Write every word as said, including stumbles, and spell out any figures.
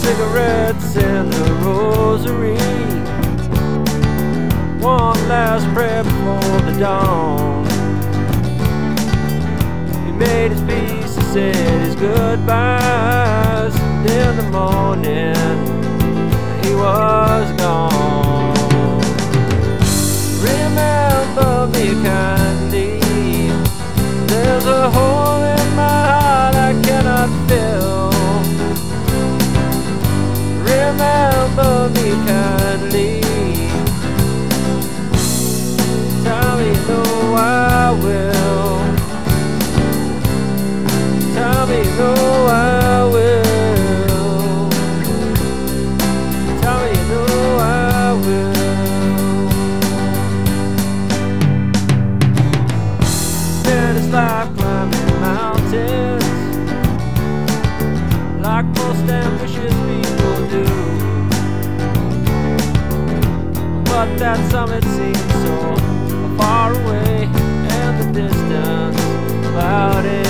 cigarettes and the rosary. One last prayer before the dawn. He made his peace, he said his goodbyes. In the morning, he was gone. Remember me kindly. There's a hole in my heart I cannot fill. Remember me kindly. Tell me no, I will. Tell me no, I will. Tell me no, I will. Spend his life climbing mountains, like most ambitious people do. But that summit seems so far away, and the distance about it.